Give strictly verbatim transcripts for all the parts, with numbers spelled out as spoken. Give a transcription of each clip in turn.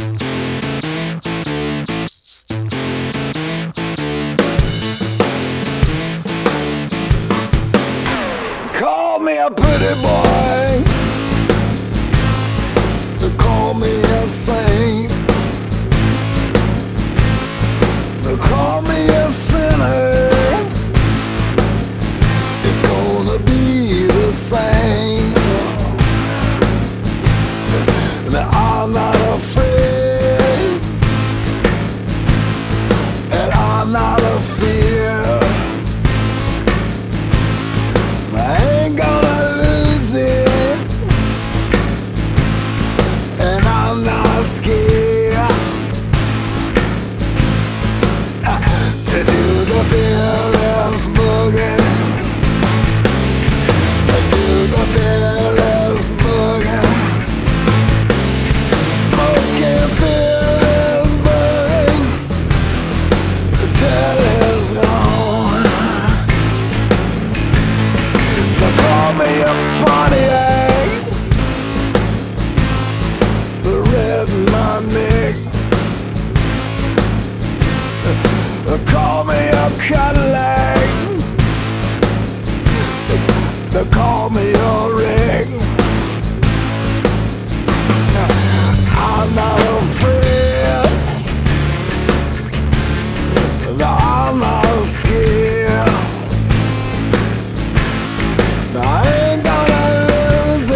Call me a pretty boy, they call me a saint, they call me a sinner. It's gonna be the same. And I'm not afraid, and I'm not a fear. I ain't gonna lose it, and I'm not scared to do the fearless boogie, do the fearless boogie, smoking fearless boogie till it's gone. They call me a Pontiac, the red in my neck. They call me a Cadillac, they call me a ring. I'm not afraid, no, I'm not scared. No, I ain't gonna lose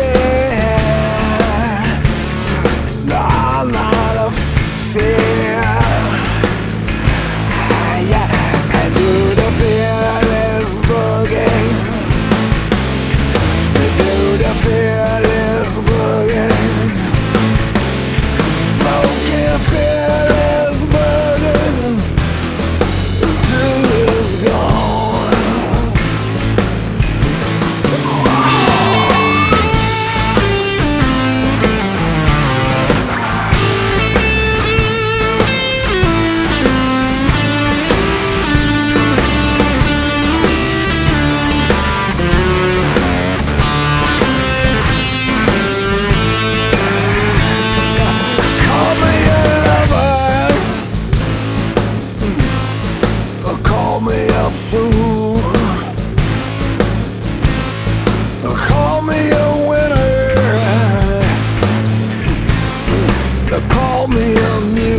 it. No, I'm not a fear. Yeah, I do the fearless boogie. They do the fearless boogie. Smoking fearless boogie till it's gone. Call me a lover, or call me a fool, or call me a winner, or call me a mule.